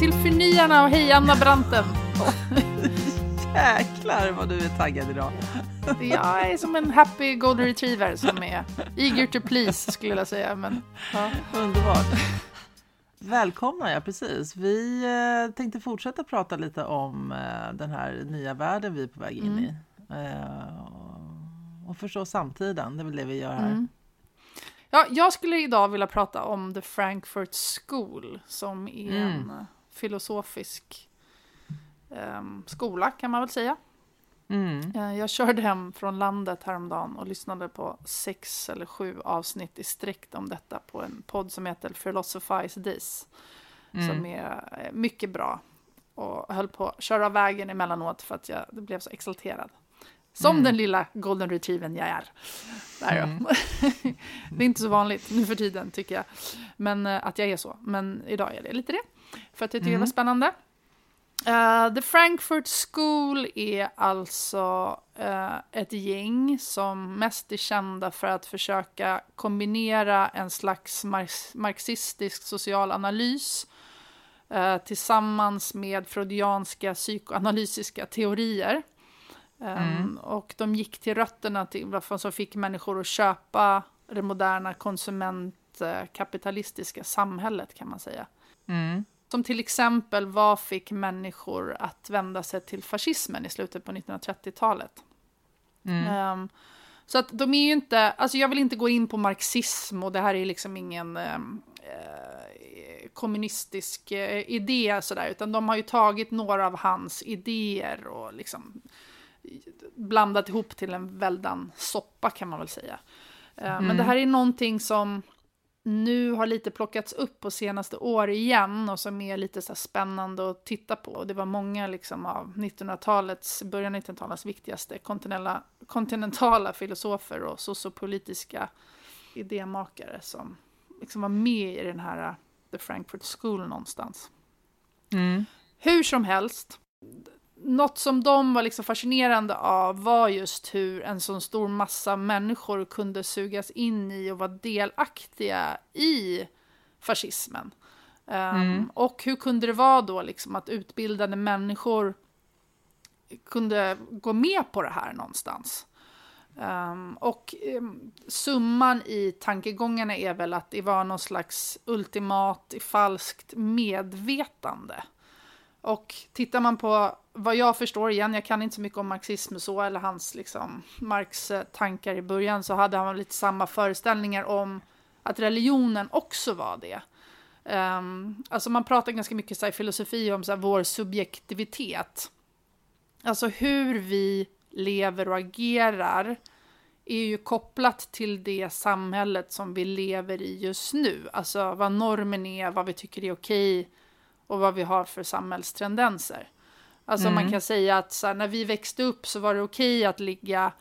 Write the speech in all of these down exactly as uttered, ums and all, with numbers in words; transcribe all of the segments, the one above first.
till Förnyarna och hej Anna Branten. Jäklar vad du är taggad idag. Jag är som en happy golden retriever som är eager to please skulle jag säga. Men, ja, underbart. Välkomna, ja precis. Vi eh, tänkte fortsätta prata lite om eh, den här nya världen vi är på väg in mm. i. Eh, och förstå samtiden, det är väl det vi gör här. Mm. Ja, jag skulle idag vilja prata om The Frankfurt School som är mm. en filosofisk um, skola kan man väl säga. Mm. Uh, jag körde hem från landet häromdagen och lyssnade på sex eller sju avsnitt i sträck om detta på en podd som heter Philosophize This. Mm. Som är mycket bra och höll på att köra vägen emellanåt för att jag blev så exalterad. Som mm. den lilla golden retrievern jag är. Där mm. Det är inte så vanligt nu för tiden tycker jag. Men uh, att jag är så. Men idag är det lite det. För att jag tycker mm. det var spännande. Uh, The Frankfurt School är alltså uh, ett gäng som mest är kända för att försöka kombinera en slags marx- marxistisk social analys uh, tillsammans med freudianska psykoanalytiska teorier. Mm. Um, och de gick till rötterna till vad som fick människor att köpa det moderna konsumentkapitalistiska samhället kan man säga. Mm. Som till exempel vad fick människor att vända sig till fascismen i slutet på nittonhundratrettiotalet. Mm. Um, så att de är ju inte, alltså jag vill inte gå in på marxism och det här är liksom ingen um, eh, kommunistisk eh, idé sådär, utan de har ju tagit några av hans idéer och liksom blandat ihop till en väldan soppa kan man väl säga. Mm. Men det här är någonting som nu har lite plockats upp på senaste år igen och som är lite så här spännande att titta på. Och det var många liksom av nittonhundratalets, början av nittonhundratalets viktigaste kontinentala, kontinentala filosofer och sociopolitiska idémakare som liksom var med i den här The Frankfurt School någonstans. Mm. Hur som helst, något som de var liksom fascinerande av var just hur en sån stor massa människor kunde sugas in i och vara delaktiga i fascismen. Mm. Um, och hur kunde det vara då liksom att utbildade människor kunde gå med på det här någonstans. Um, och um, summan i tankegångarna är väl att det var någon slags ultimat falskt medvetande. Och tittar man på vad jag förstår igen, jag kan inte så mycket om marxism så, eller hans liksom, Marx tankar i början, så hade han lite samma föreställningar om att religionen också var det. Um, alltså man pratar ganska mycket så här, i filosofi om så här, vår subjektivitet. Alltså hur vi lever och agerar är ju kopplat till det samhället som vi lever i just nu. Alltså vad normen är, vad vi tycker är okej och vad vi har för samhällstendenser. Alltså mm. man kan säga att så här, när vi växte upp så var det okej att ligga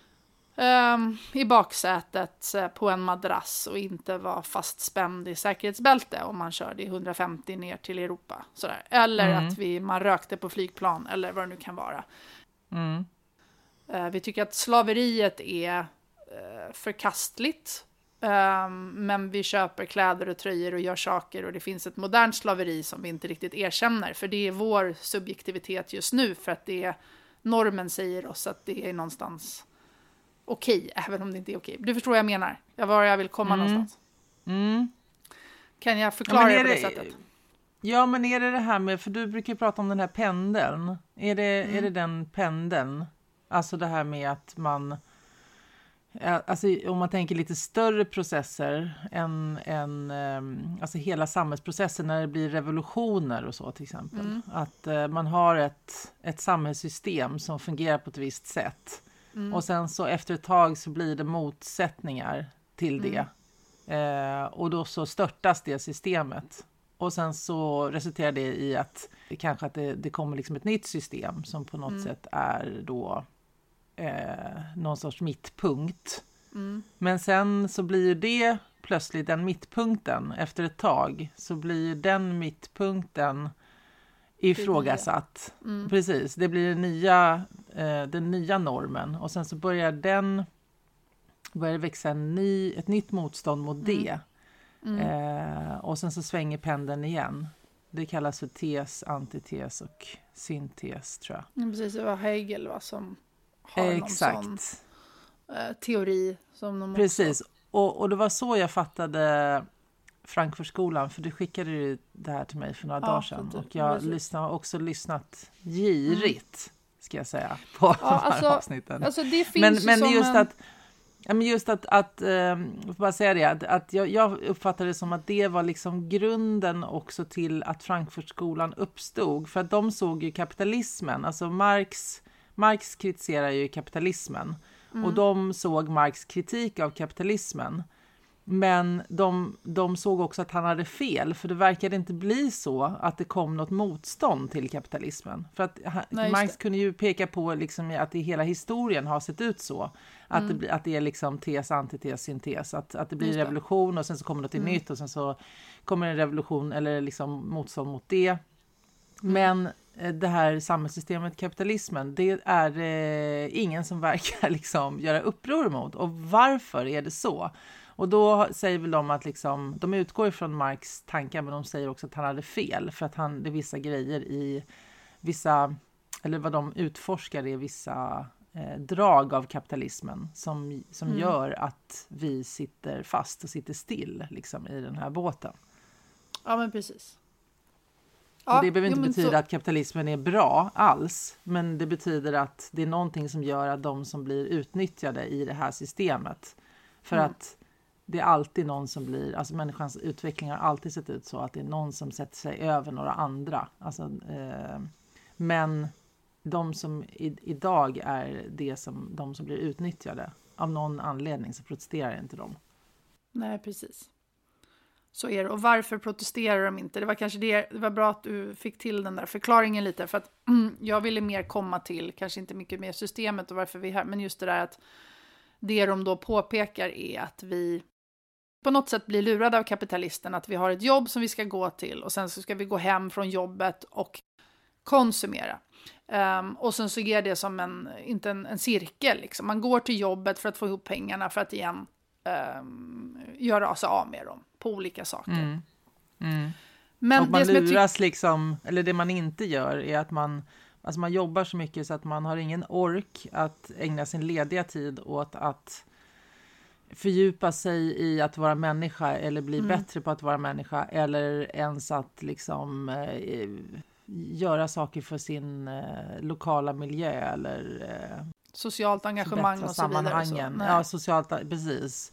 um, i baksätet uh, på en madrass och inte vara fastspänd i säkerhetsbälte om man körde i hundrafemtio ner till Europa. Sådär. Eller mm. att vi, man rökte på flygplan eller vad det nu kan vara. Mm. Uh, vi tycker att slaveriet är uh, förkastligt. Um, men vi köper kläder och tröjor och gör saker och det finns ett modernt slaveri som vi inte riktigt erkänner för det är vår subjektivitet just nu för att det är normen säger oss att det är någonstans okej, okay, även om det inte är okej. Okay. Du förstår vad jag menar, jag var jag vill komma mm. någonstans. Mm. Kan jag förklara ja, det på det sättet? Ja, men är det det här med, för du brukar ju prata om den här pendeln, är det, mm. är det den pendeln? Alltså det här med att man alltså om man tänker lite större processer än, än alltså hela samhällsprocessen när det blir revolutioner och så till exempel. Mm. Att uh, man har ett, ett samhällssystem som fungerar på ett visst sätt. Mm. Och sen så efter ett tag så blir det motsättningar till det. Mm. Uh, och då så störtas det systemet. Och sen så resulterar det i att det kanske att det, det kommer liksom ett nytt system som på något mm. sätt är då Eh, någon sorts mittpunkt. Mm. Men sen så blir det plötsligt den mittpunkten efter ett tag så blir den mittpunkten ifrågasatt. Mm. Precis, det blir den nya, eh, den nya normen och sen så börjar den börjar det växa en ny, ett nytt motstånd mot mm. det. Mm. Eh, och sen så svänger pendeln igen. Det kallas för tes, antites och syntes, tror jag. Ja, precis, det var Hegel, va, som har Exakt. någon sån eh, teori. Som de Precis, också... och, och det var så jag fattade Frankfurtskolan, för du skickade ju det här till mig för några ja, dagar sedan. det, och jag precis. lyssnar, har också lyssnat girigt, mm. ska jag säga, på ja, de här alltså, avsnitten. Alltså det finns men ju men som just en... att Ja, men just att, att eh, jag får bara säga det, att, att jag, jag uppfattade det som att det var liksom grunden också till att Frankfurtskolan uppstod. För att de såg ju kapitalismen, alltså Marx, Marx kritiserar ju kapitalismen. Mm. Och de såg Marx kritik av kapitalismen. Men de, de såg också att han hade fel, för det verkade inte bli så att det kom något motstånd till kapitalismen. För att Nej, Marx det. kunde ju peka på liksom att i hela historien har sett ut så. Att, mm. det, att det är liksom tes, antites, syntes. Att, att det blir det. revolution och sen så kommer något mm. nytt och sen så kommer en revolution eller liksom motstånd mot det. Mm. Men det här samhällssystemet, kapitalismen, det är eh, ingen som verkar liksom göra uppror mot. Och varför är det så? Och då säger väl de att liksom, de utgår ifrån Marx tankar, men de säger också att han hade fel. För att han, det är vissa grejer i vissa, eller vad de utforskar är vissa eh, drag av kapitalismen som, som mm. gör att vi sitter fast och sitter still liksom, i den här båten. Ja, men precis. Ja, och det behöver inte jo, betyda så... att kapitalismen är bra alls, men det betyder att det är någonting som gör att de som blir utnyttjade i det här systemet. För mm. att det är alltid någon som blir, alltså människans utveckling har alltid sett ut så att det är någon som sätter sig över några andra. Alltså, eh, men de som i, idag är det som, de som blir utnyttjade, av någon anledning så protesterar inte de. Nej, precis. Så är det. Och varför protesterar de inte? Det var kanske det, det var bra att du fick till den där förklaringen lite. För att mm, jag ville mer komma till, kanske inte mycket mer systemet och varför vi är här. Men just det där att det de då påpekar är att vi på något sätt blir lurade av kapitalisten. Att vi har ett jobb som vi ska gå till. Och sen så ska vi gå hem från jobbet och konsumera. Um, och sen så ger det som en, inte en, en cirkel. Liksom. Man går till jobbet för att få ihop pengarna för att igen um, göra sig av med dem. På olika saker. Mm. Mm. Men och man det luras ty- liksom, eller det man inte gör är att man, alltså man jobbar så mycket så att man har ingen ork att ägna sin lediga tid åt att fördjupa sig i att vara människa eller bli mm. bättre på att vara människa eller ens att liksom eh, göra saker för sin eh, lokala miljö eller eh, socialt engagemang och så vidare. Så. Ja, socialt, precis.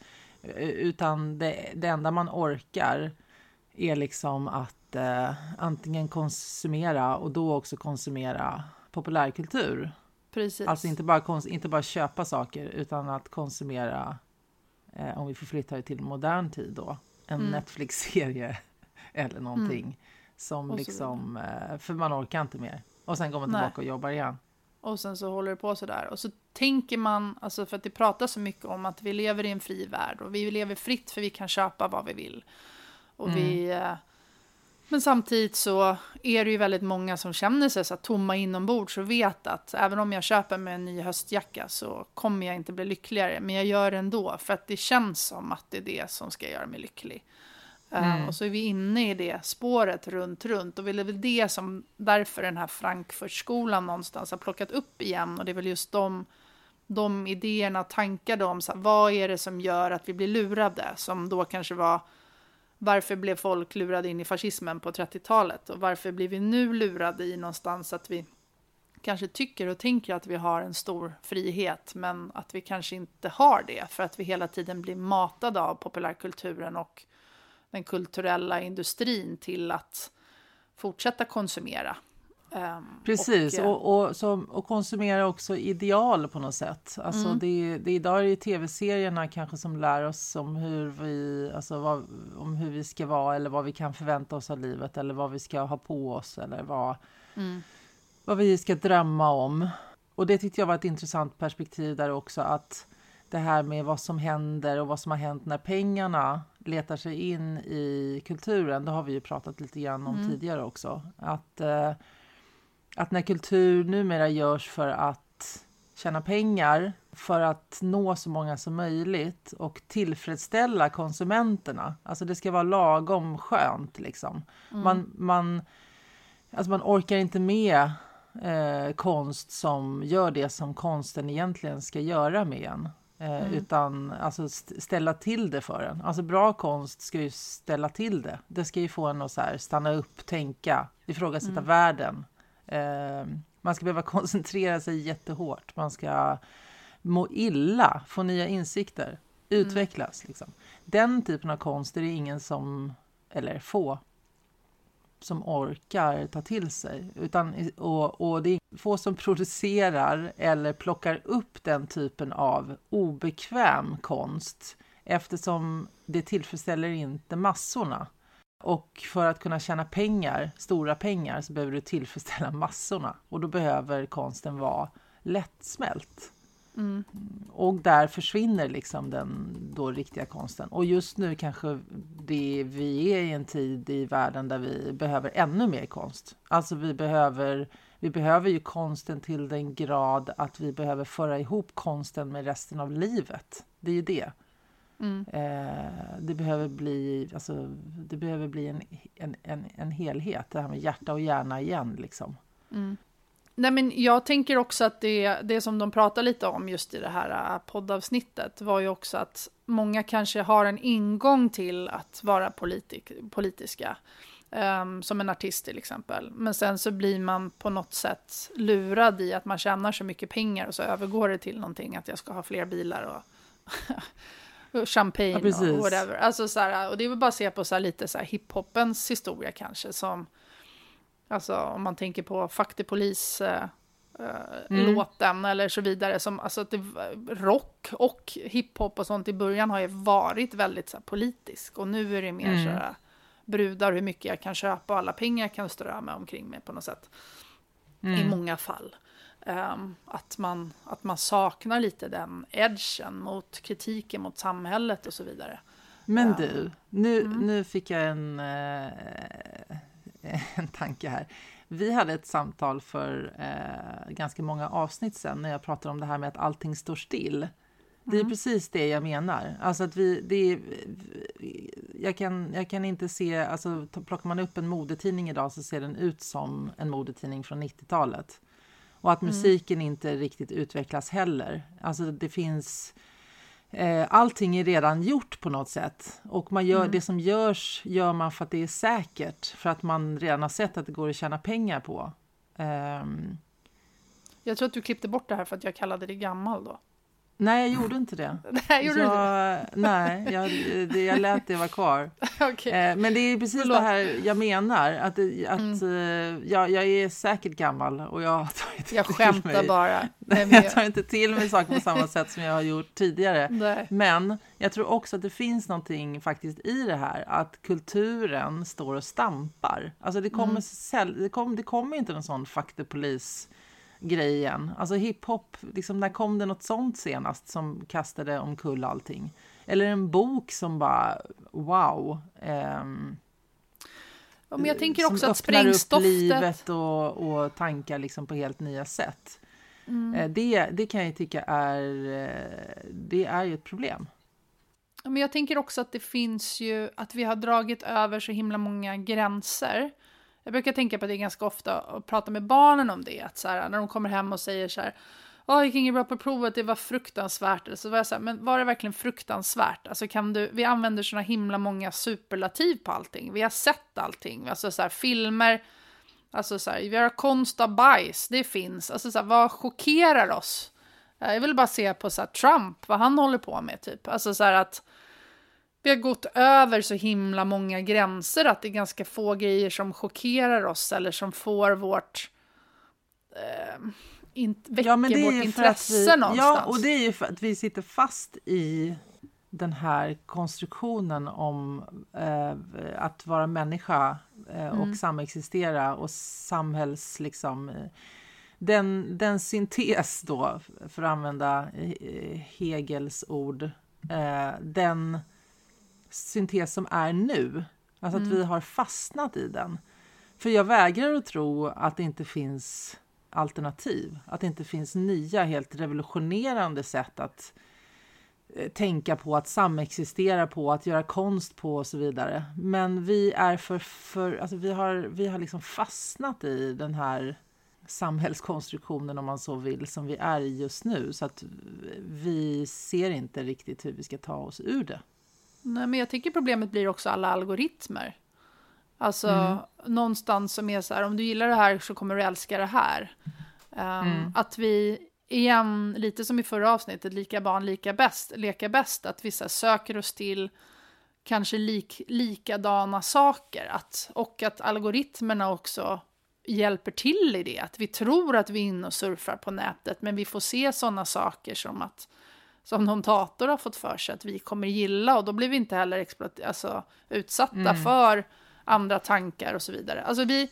Utan det, det enda man orkar är liksom att eh, antingen konsumera och då också konsumera populärkultur. Precis. Alltså inte bara, kons- inte bara köpa saker utan att konsumera, eh, om vi förflyttar det till modern tid då, en mm. Netflix-serie eller någonting mm. som liksom, eh, för man orkar inte mer. Och sen går man tillbaka Nej. och jobbar igen. Och sen så håller det på sådär. Och så tänker man, alltså för att det pratas så mycket om att vi lever i en fri värld. Och vi lever fritt för vi kan köpa vad vi vill. Och mm. vi, men samtidigt så är det ju väldigt många som känner sig så att tomma inombords och vet att även om jag köper mig en ny höstjacka så kommer jag inte bli lyckligare. Men jag gör det ändå för att det känns som att det är det som ska göra mig lycklig. Mm. Uh, och så är vi inne i det spåret runt, runt. Och det är väl det som därför den här Frankfurtskolan någonstans har plockat upp igen. Och det är väl just de, de idéerna och tankar om så här, vad är det som gör att vi blir lurade? Som då kanske var, varför blev folk lurade in i fascismen på trettiotalet? Och varför blir vi nu lurade i någonstans att vi kanske tycker och tänker att vi har en stor frihet. Men att vi kanske inte har det. För att vi hela tiden blir matade av populärkulturen och den kulturella industrin till att fortsätta konsumera. Um, Precis, och, och, och, som, och konsumera också ideal på något sätt. Alltså mm. det, det, idag är det tv-serierna kanske som lär oss om hur vi, alltså vad, om hur vi ska vara eller vad vi kan förvänta oss av livet eller vad vi ska ha på oss eller vad, mm. vad vi ska drömma om. Och det tyckte jag var ett intressant perspektiv där också, att det här med vad som händer och vad som har hänt när pengarna letar sig in i kulturen, det har vi ju pratat lite grann om mm. tidigare också. Att, eh, att när kultur numera görs för att tjäna pengar för att nå så många som möjligt och tillfredsställa konsumenterna. Alltså det ska vara lagom skönt liksom. Mm. Man, man, alltså man orkar inte med eh, konst som gör det som konsten egentligen ska göra med en. Eh, mm. Utan alltså ställa till det för en. Alltså bra konst ska ju ställa till det. Det ska ju få en att så här stanna upp, tänka, ifrågasätta mm. världen. Eh, man ska behöva koncentrera sig jättehårt. Man ska må illa, få nya insikter, utvecklas. Mm. Liksom. Den typen av konst är det ingen som, eller få, som orkar ta till sig. Utan, och, och det är få som producerar eller plockar upp den typen av obekväm konst, eftersom det tillfredsställer inte massorna. Och för att kunna tjäna pengar, stora pengar, så behöver du tillfredsställa massorna. Och då behöver konsten vara lättsmält. Mm. Och där försvinner liksom den då riktiga konsten. Och just nu kanske det, vi är i en tid i världen där vi behöver ännu mer konst. Alltså vi behöver, vi behöver ju konsten till den grad att vi behöver föra ihop konsten med resten av livet. Det är ju det. Mm. Eh, det behöver bli, alltså, det behöver bli en, en, en, en helhet. Det här med hjärta och hjärna igen liksom. Mm. Nej, men jag tänker också att det, det som de pratar lite om just i det här poddavsnittet var ju också att många kanske har en ingång till att vara politik, politiska. Um, som en artist till exempel. Men sen så blir man på något sätt lurad i att man tjänar så mycket pengar och så övergår det till någonting att jag ska ha fler bilar och, och champagne ja, och whatever. Alltså, så här, och det är väl bara att se på så här, lite så här, hiphopens historia kanske som alltså om man tänker på Fuck the Police äh, mm. låten eller så vidare som alltså att det, rock och hiphop och sånt i början har ju varit väldigt så här, politisk och nu är det mer mm. så här, brudar hur mycket jag kan köpa och alla pengar jag kan strömma omkring mig på något sätt mm. i många fall um, att, man, att man saknar lite den edgen mot kritiken mot samhället och så vidare. Men um, du, nu, mm. nu fick jag en uh... en tanke här. Vi hade ett samtal för eh, ganska många avsnitt sedan när jag pratade om det här med att allting står still. Det är mm. precis det jag menar. Alltså att vi, det är, jag, kan, jag kan inte se, alltså plockar man upp en modetidning idag så ser den ut som en modetidning från nittiotalet. Och att musiken mm. inte riktigt utvecklas heller. Alltså det finns... Eh, allting är redan gjort på något sätt. Och man gör, mm. det som görs gör man för att det är säkert. För att man redan har sett att det går att tjäna pengar på. Um, jag tror att du klippte bort det här för att jag kallade dig gammal då. Nej, jag gjorde inte det. Nej, gjorde jag, du det? Nej, jag, det, jag lät det vara kvar. Okay. Eh, men det är precis Förlåt. Det här jag menar. Att, att mm. eh, jag, jag är säkert gammal och jag tar inte jag till skämtar mig. bara. Jag tar inte till mig saker på samma sätt som jag har gjort tidigare. Nej. Men jag tror också att det finns någonting faktiskt i det här. Att kulturen står och stampar. Alltså det kommer, mm. säl- det kommer, det kommer inte någon sån Fuck the Police grejen. Alltså hiphop, liksom, när kom det något sånt senast som kastade omkull allting? Eller en bok som bara, wow. Ehm, ja, men jag tänker också att sprängstoftet upp livet och, och tankar liksom på helt nya sätt. Mm. Eh, det, det kan jag tycka är, det är ju ett problem. Ja, men jag tänker också att det finns ju, att vi har dragit över så himla många gränser. Jag brukar tänka på det ganska ofta och prata med barnen om det. Att så här, när de kommer hem och säger så här, åh, jag gick inget bra på provet, det var fruktansvärt. Så var jag så här, men var det verkligen fruktansvärt? Alltså kan du, vi använder såna himla många superlativ på allting. Vi har sett allting. Alltså så här, filmer, alltså så här, vi har konst av bajs, det finns. Alltså så här, vad chockerar oss? Jag vill bara se på så här, Trump, vad han håller på med typ. Alltså så här att vi har gått över så himla många gränser att det är ganska få grejer som chockerar oss eller som får vårt eh, in, väcker ja, men det är vårt intresse vi, någonstans. Ja, och det är ju för att vi sitter fast i den här konstruktionen om eh, att vara människa eh, och mm. samexistera och samhälls liksom eh, den, den syntes då, för att använda eh, Hegels ord, eh, den syntes som är nu. Alltså mm. att vi har fastnat i den. För jag vägrar att tro att det inte finns alternativ. Att det inte finns nya, helt revolutionerande sätt att eh, tänka på, att samexistera på, att göra konst på och så vidare. Men vi är för, för alltså vi har, vi har liksom fastnat i den här samhällskonstruktionen, om man så vill, som vi är i just nu. Så att vi ser inte riktigt hur vi ska ta oss ur det. Nej, men jag tycker problemet blir också alla algoritmer. Alltså mm. någonstans som är så här, om du gillar det här så kommer du älska det här. Um, mm. Att vi, igen, lite som i förra avsnittet, lika barn, lika bäst, leka bäst, att vi så här, söker oss till kanske lik, likadana saker. Att, och att algoritmerna också hjälper till i det. Att vi tror att vi är inne och surfar på nätet, men vi får se sådana saker som att som någon dator har fått för sig att vi kommer gilla, och då blir vi inte heller exploat- alltså, utsatta mm. för andra tankar och så vidare. Alltså vi,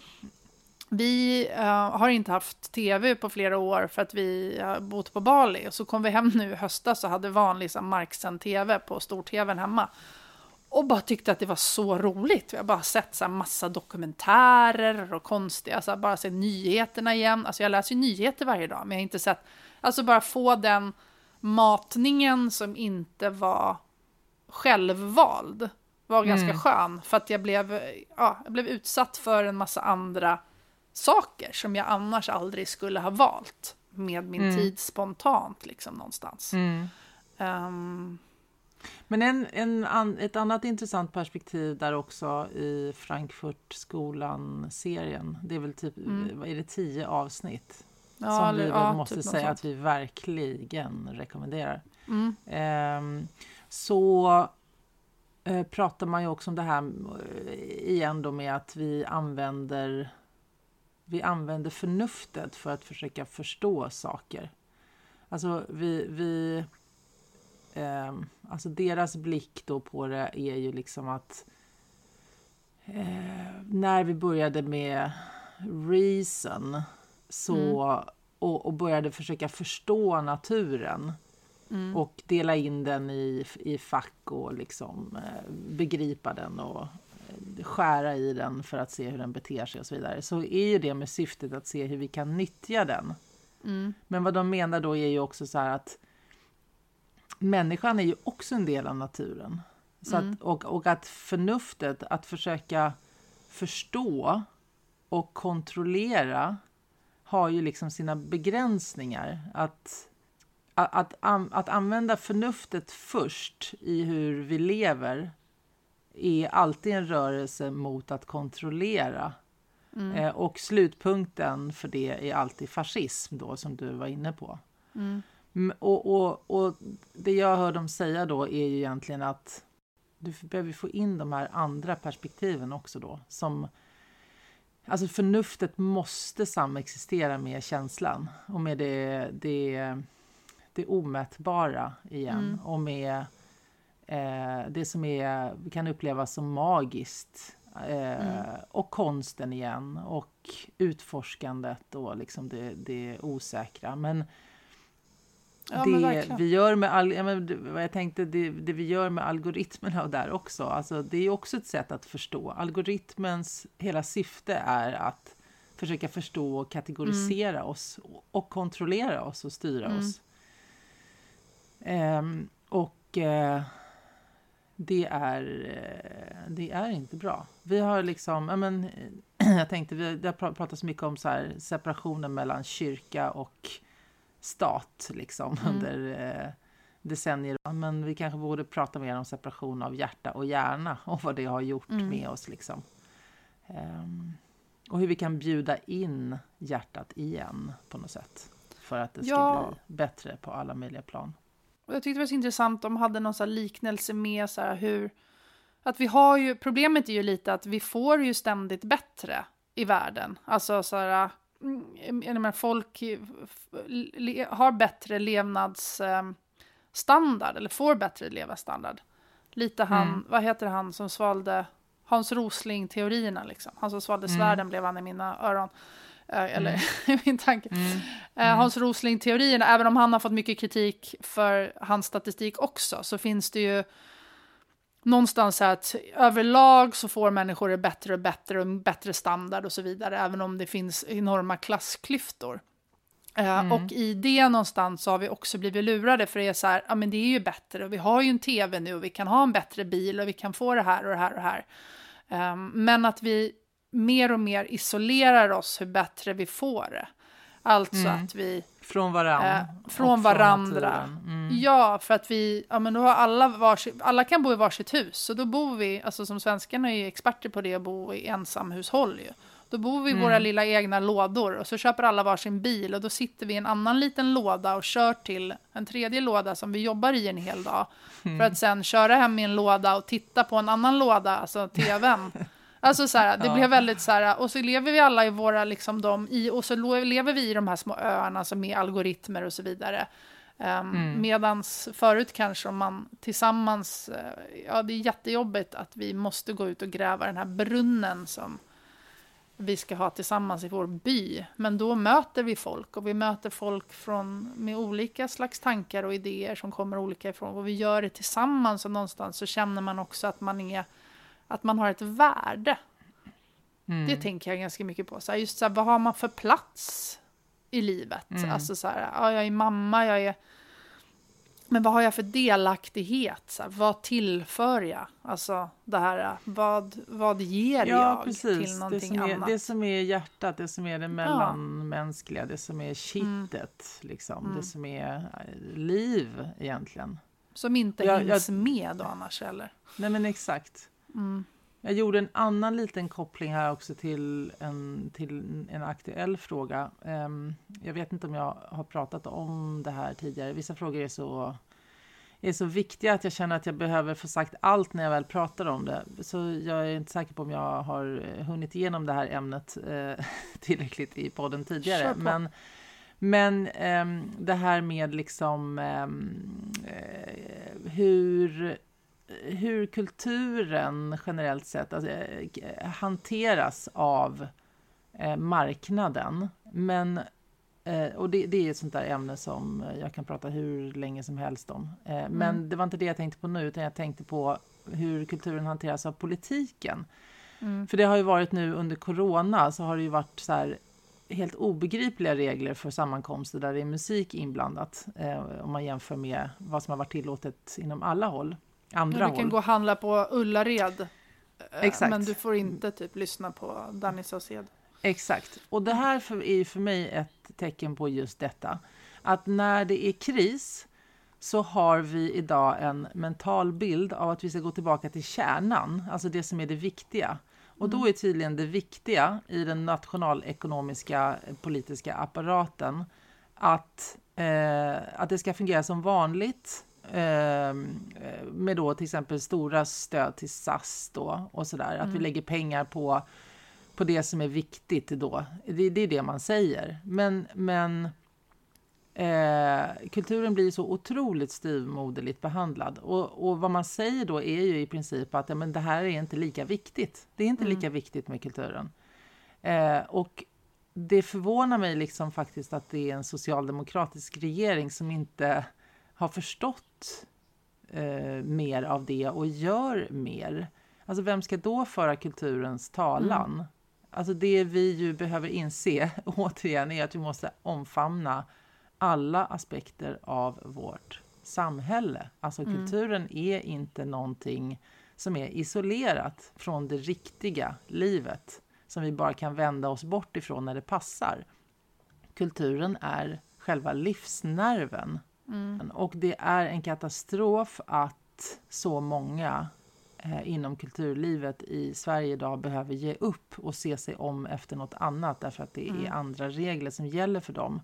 vi uh, har inte haft tv på flera år för att vi har bott på Bali, och så kom vi hem nu i höstas och hade vanlig så här, marksänd tv på stor-tvn hemma. Och bara tyckte att det var så roligt. Vi har bara sett så här massa dokumentärer och konstiga, alltså bara sett nyheterna igen. Alltså jag läser ju nyheter varje dag, men jag har inte sett, alltså bara få den matningen som inte var självvald var ganska mm. skön, för att jag blev, ja, jag blev utsatt för en massa andra saker som jag annars aldrig skulle ha valt med min mm. tid spontant liksom någonstans. Mm. Um, Men en, en an, ett annat intressant perspektiv där också i Frankfurtskolan-serien, det är väl typ, mm. vad är det, tio avsnitt ja, som eller, vi väl ja, måste typ säga att vi verkligen rekommenderar. Mm. Um, så uh, pratar man ju också om det här igen då med att vi använder vi använder förnuftet för att försöka förstå saker. Alltså vi, vi eh, alltså deras blick då på det är ju liksom att eh, när vi började med reason så mm. och, och började försöka förstå naturen mm. och dela in den i, i fack och liksom eh, begripa den och skära i den för att se hur den beter sig och så vidare, så är ju det med syftet att se hur vi kan nyttja den. Mm. Men vad de menar då är ju också så här att människan är ju också en del av naturen. Så mm. att, och, och att förnuftet, att försöka förstå och kontrollera har ju liksom sina begränsningar. Att, att, att, att använda förnuftet först i hur vi lever är alltid en rörelse mot att kontrollera. Mm. Eh, och slutpunkten för det är alltid fascism då, som du var inne på. Mm. Och, och, och det jag hör dem säga då är ju egentligen att du behöver få in de här andra perspektiven också då. Som, alltså förnuftet måste samexistera med känslan och med det, det, det omätbara igen. Mm. Och med Eh, det som är, vi kan uppleva som magiskt eh, mm. och konsten igen och utforskandet och liksom det, det osäkra. Men ja, det men vi gör med all, jag, men, vad jag tänkte, det, det vi gör med algoritmerna och där också, alltså det är också ett sätt att förstå. Algoritmens hela syfte är att försöka förstå och kategorisera mm. oss och, och kontrollera oss och styra mm. oss. Eh, och eh, Det är, det är inte bra. Vi har liksom, jag, men, jag tänkte, vi har pratat så mycket om så här, separationen mellan kyrka och stat liksom, mm. under eh, decennier. Men vi kanske borde prata mer om separation av hjärta och hjärna och vad det har gjort mm. med oss. Liksom. Um, och hur vi kan bjuda in hjärtat igen på något sätt för att det ska ja. bli bättre på alla möjliga plan. Och jag tyckte det var så intressant, de hade någon så här liknelse med så här hur, att vi har ju, problemet är ju lite att vi får ju ständigt bättre i världen. Alltså så här, jag menar, folk har bättre levnadsstandard, eller får bättre levnadsstandard. Lite han, mm. vad heter han som svalde Hans Rosling-teorierna liksom. Han som svalde mm. svärden blev han i mina öron. Eller mm. min tanke. Mm. Mm. Hans Rosling-teorierna, även om han har fått mycket kritik för hans statistik också, så finns det ju någonstans här att överlag så får människor det bättre och bättre och bättre standard och så vidare, även om det finns enorma klassklyftor. Mm. Och i det någonstans så har vi också blivit lurade, för det är så här, ja men det är ju bättre och vi har ju en tv nu och vi kan ha en bättre bil och vi kan få det här och det här och det här. Um, men att vi mer och mer isolerar oss hur bättre vi får det. Alltså mm. att vi... Från varandra. Eh, från varandra. Från mm. Ja, för att vi, ja men då har alla varsitt, alla kan bo i varsitt hus. Så då bor vi, alltså som svenskarna är ju experter på det, att bo i ensamhushåll ju. Då bor vi i mm. våra lilla egna lådor och så köper alla varsin bil och då sitter vi i en annan liten låda och kör till en tredje låda som vi jobbar i en hel dag. Mm. För att sen köra hem i en låda och titta på en annan låda, alltså tvn. Alltså så här, det ja. blev väldigt så här, och så lever vi alla i våra liksom de i, och så lever vi i de här små öarna som är algoritmer och så vidare. Um, mm. Medans förut kanske om man tillsammans, ja det är jättejobbigt att vi måste gå ut och gräva den här brunnen som vi ska ha tillsammans i vår by. Men då möter vi folk och vi möter folk från, med olika slags tankar och idéer som kommer olika ifrån. Och vi gör det tillsammans och någonstans så känner man också att man är, att man har ett värde. Mm. Det tänker jag ganska mycket på. Så här, just så här, vad har man för plats i livet? Mm. Alltså så här, ja, jag är mamma, jag är... Men vad har jag för delaktighet? Så här, vad tillför jag? Alltså det här, vad, vad ger ja, jag precis. till någonting det som är, annat? Det som är hjärtat, det som är det mellanmänskliga, det som är kittet, mm. liksom, mm. det som är liv egentligen. Som inte jag, hinns jag, med då annars, eller? Nej men exakt. Mm. Jag gjorde en annan liten koppling här också till en, till en aktuell fråga. Um, jag vet inte om jag har pratat om det här tidigare. Vissa frågor är så, är så viktiga att jag känner att jag behöver få sagt allt när jag väl pratar om det. Så jag är inte säker på om jag har hunnit igenom det här ämnet eh, tillräckligt i podden tidigare. Men, men um, det här med liksom um, uh, hur... hur kulturen generellt sett alltså, hanteras av eh, marknaden. Men, eh, och det, det är ett sånt där ämne som jag kan prata hur länge som helst om. Eh, mm. Men det var inte det jag tänkte på nu, utan jag tänkte på hur kulturen hanteras av politiken. Mm. För det har ju varit nu under corona, så har det ju varit så här helt obegripliga regler för sammankomster där det är musik inblandat. Eh, om man jämför med vad som har varit tillåtet inom alla håll. Andra du kan håll. gå och handla på Ullared. Exakt. Men du får inte typ lyssna på Danny Saucedo. Exakt. Och det här för, är för mig ett tecken på just detta. Att när det är kris så har vi idag en mental bild av att vi ska gå tillbaka till kärnan. Alltså det som är det viktiga. Och då är tydligen det viktiga i den nationalekonomiska politiska apparaten att, eh, att det ska fungera som vanligt. Med då till exempel stora stöd till S A S då och sådär. Att mm. vi lägger pengar på, på det som är viktigt då. Det, det är det man säger. Men, men eh, kulturen blir så otroligt styvmoderligt behandlad. Och, och vad man säger då är ju i princip att ja, men det här är inte lika viktigt. Det är inte mm. lika viktigt med kulturen. Eh, och det förvånar mig liksom faktiskt att det är en socialdemokratisk regering som inte har förstått eh, mer av det och gör mer. Alltså vem ska då föra kulturens talan? Mm. Alltså det vi ju behöver inse återigen är att vi måste omfamna alla aspekter av vårt samhälle. Alltså mm. kulturen är inte någonting som är isolerat från det riktiga livet som vi bara kan vända oss bort ifrån när det passar. Kulturen är själva livsnerven. Mm. Och det är en katastrof att så många eh, inom kulturlivet i Sverige idag behöver ge upp och se sig om efter något annat därför att det mm. är andra regler som gäller för dem.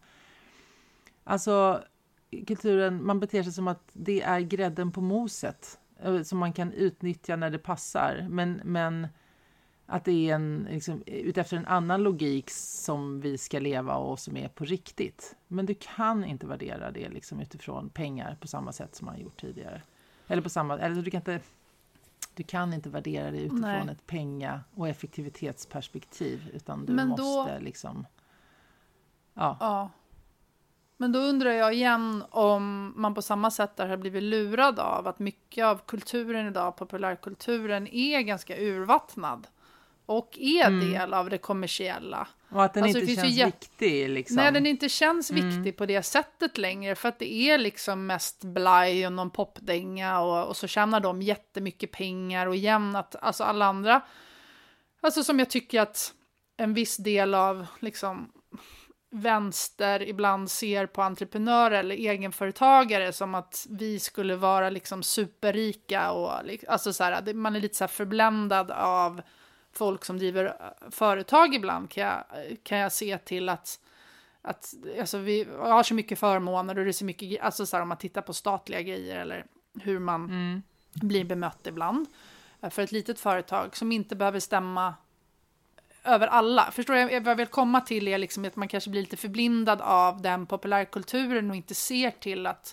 Alltså kulturen, man beter sig som att det är grädden på moset eh, som man kan utnyttja när det passar. Men, men att det är en, liksom, utefter en annan logik som vi ska leva och som är på riktigt. Men du kan inte värdera det liksom, utifrån pengar på samma sätt som man har gjort tidigare. Eller på samma, eller du kan inte, du kan inte värdera det utifrån Nej. ett penga- och effektivitetsperspektiv. Utan du Men då, måste liksom... Ja. ja. Men då undrar jag igen om man på samma sätt där har blivit lurad av att mycket av kulturen idag, populärkulturen, är ganska urvattnad. Och är mm. del av det kommersiella. Och att den alltså, inte känns jät- viktig liksom. Nej, den inte känns Mm. viktig på det sättet längre, för att det är liksom mest blaj och någon popdänga och, och så tjänar de jättemycket pengar och jämn att, alltså alla andra, alltså som jag tycker att en viss del av liksom vänster ibland ser på entreprenörer eller egenföretagare som att vi skulle vara liksom superrika och alltså så här, man är lite så här förbländad av folk som driver företag ibland, kan jag, kan jag se till att, att alltså vi har så mycket förmåner och det är så mycket, alltså så här, om man tittar på statliga grejer eller hur man mm. blir bemött ibland för ett litet företag som inte behöver stämma över alla. Förstår jag? Vad jag vill komma till är liksom att man kanske blir lite förblindad av den populärkulturen och inte ser till att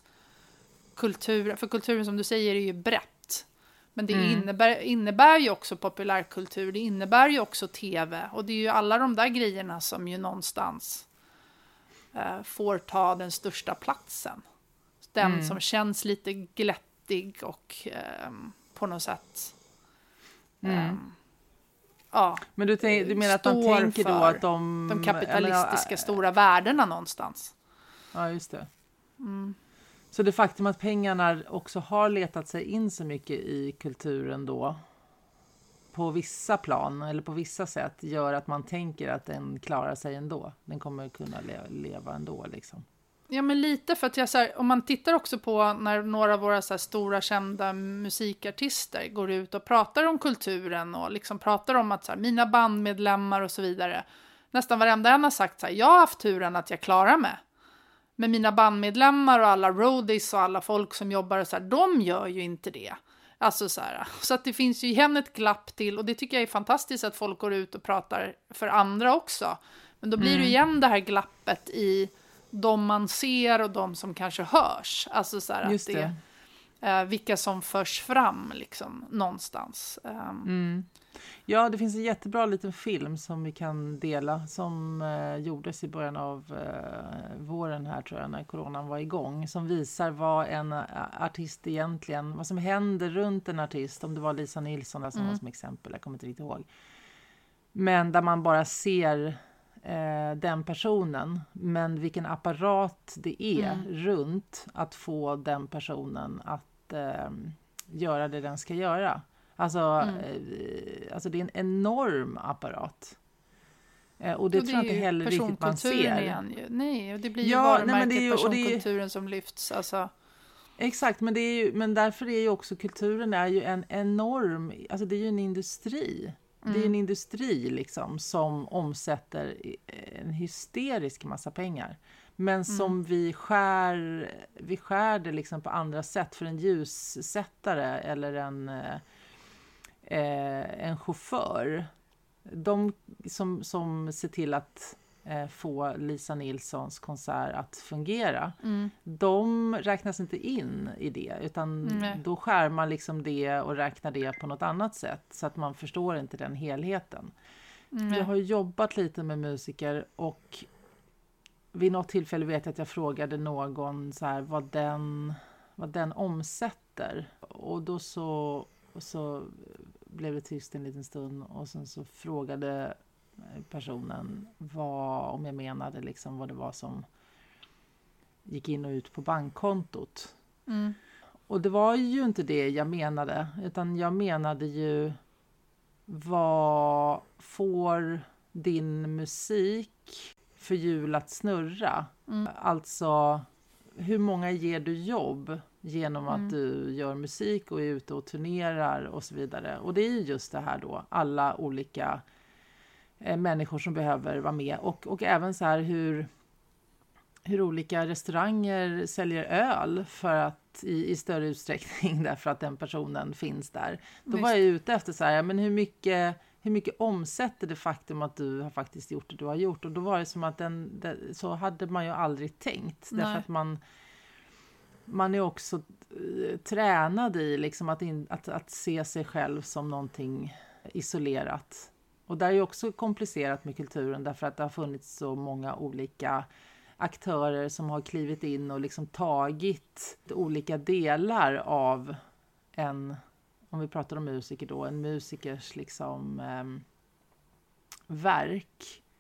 kultur, för kulturen som du säger är ju brett. Men det mm. innebär, innebär ju också populärkultur, det innebär ju också tv och det är ju alla de där grejerna som ju någonstans eh, får ta den största platsen. Den mm. som känns lite glättig och eh, på något sätt eh, mm. ja, men du, tänk, du menar att man tänker då att de... de kapitalistiska menar, stora värdena någonstans. Ja, just det. Mm. Så det faktum att pengarna också har letat sig in så mycket i kulturen då på vissa plan eller på vissa sätt gör att man tänker att den klarar sig ändå. Den kommer kunna le- leva ändå liksom. Ja, men lite för att jag så här, om man tittar också på när några av våra så här stora kända musikartister går ut och pratar om kulturen och liksom pratar om att så här, mina bandmedlemmar och så vidare. Nästan varenda en har sagt så här, jag har haft turen att jag klarar mig. Men mina bandmedlemmar och alla roadies och alla folk som jobbar så här, de gör ju inte det. Alltså så här, så att det finns ju igen ett glapp till och det tycker jag är fantastiskt att folk går ut och pratar för andra också. Men då blir mm. det igen det här glappet i de man ser och de som kanske hörs. Alltså så här Just att det är uh, vilka som förs fram liksom någonstans. Um. Mm. Ja, det finns en jättebra liten film som vi kan dela som uh, gjordes i början av uh, våren här tror jag när coronan var igång. Som visar vad en uh, artist egentligen, vad som händer runt en artist. Om det var Lisa Nilsson där som mm. var som exempel, jag kommer inte riktigt ihåg. Men där man bara ser den personen, men vilken apparat det är mm. runt att få den personen att eh, göra det den ska göra. Alltså, mm. eh, alltså det är en enorm apparat. Eh, och det, och det tror jag inte heller riktigt man ser. Igen, ju. Nej, och det blir ju ja, varumärket nej, personkulturen ju, som lyfts. Alltså. Exakt, men, det är ju, men därför är ju också kulturen är ju en enorm, alltså det är ju en industri. Det är en industri liksom som omsätter en hysterisk massa pengar. Men som mm. vi skär, vi skär det liksom på andra sätt. För en ljussättare eller en, eh, en chaufför. De som, som ser till att eh, få Lisa Nilssons konsert att fungera. Mm. De räknas inte in i det. Utan mm. då skär man liksom det och räknar det på något annat sätt. Så att man förstår inte den helheten. Mm. Jag har jobbat lite med musiker och vid något tillfälle vet jag att jag frågade någon så här, vad, den, vad den omsätter. Och då så, så blev det tyst en liten stund och sen så frågade personen vad, om jag menade liksom vad det var som gick in och ut på bankkontot. Mm. Och det var ju inte det jag menade, utan jag menade ju vad får din musik för hjul att snurra? Mm. Alltså hur många ger du jobb genom att mm. du gör musik och är ute och turnerar och så vidare. Och det är ju just det här då, alla olika eh, människor som behöver vara med. Och, och även så här hur, hur olika restauranger säljer öl för att i, i större utsträckning därför att den personen finns där. Då just. Var jag ute efter så här, men hur mycket, hur mycket omsätter det faktum att du har faktiskt gjort det du har gjort? Och då var det som att den, den så hade man ju aldrig tänkt. Nej. Därför att man Man är också uh, tränad i liksom att, in, att, att se sig själv som någonting isolerat. Och det är ju också komplicerat med kulturen därför att det har funnits så många olika aktörer som har klivit in och liksom tagit olika delar av en, om vi pratar om musiker då, en musikers liksom um, verk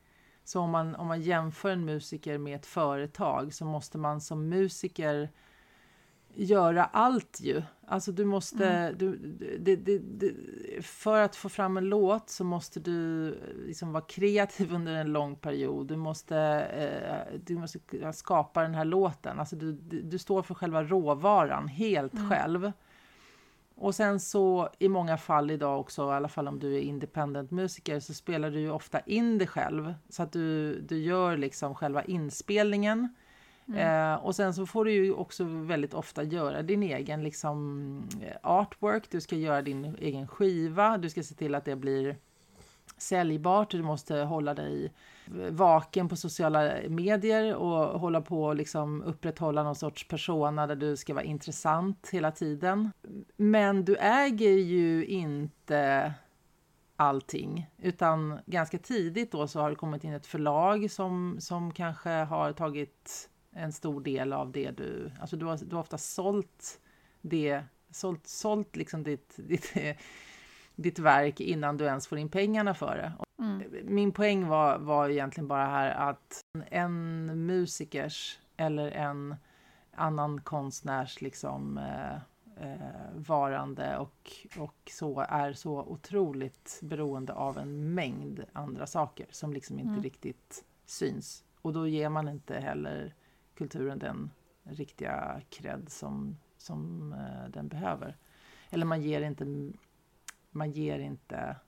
Så om man, om man jämför en musiker med ett företag så måste man som musiker göra allt ju. Alltså du måste, mm. du, det, det, det, för att få fram en låt så måste du liksom vara kreativ under en lång period. Du måste, eh, du måste skapa den här låten. Alltså du, du, du står för själva råvaran helt mm. själv. Och sen så i många fall idag också, i alla fall om du är independent musiker, så spelar du ju ofta in det själv. Så att du, du gör liksom själva inspelningen. Mm. Eh, och sen så får du ju också väldigt ofta göra din egen liksom artwork. Du ska göra din egen skiva. Du ska se till att det blir säljbart. Du måste hålla dig vaken på sociala medier och hålla på liksom upprätthålla någon sorts persona där du ska vara intressant hela tiden. Men du äger ju inte allting, utan ganska tidigt då så har det kommit in ett förlag som, som kanske har tagit en stor del av det du, alltså du har, du har ofta sålt det, sålt, sålt liksom ditt, ditt, ditt verk innan du ens får in pengarna för det. Mm. Min poäng var, var egentligen bara här att en musikers eller en annan konstnärs liksom eh, eh, varande och, och så är så otroligt beroende av en mängd andra saker som liksom inte mm. riktigt syns. Och då ger man inte heller kulturen den riktiga cred som, som eh, den behöver. Eller man ger inte man ger inte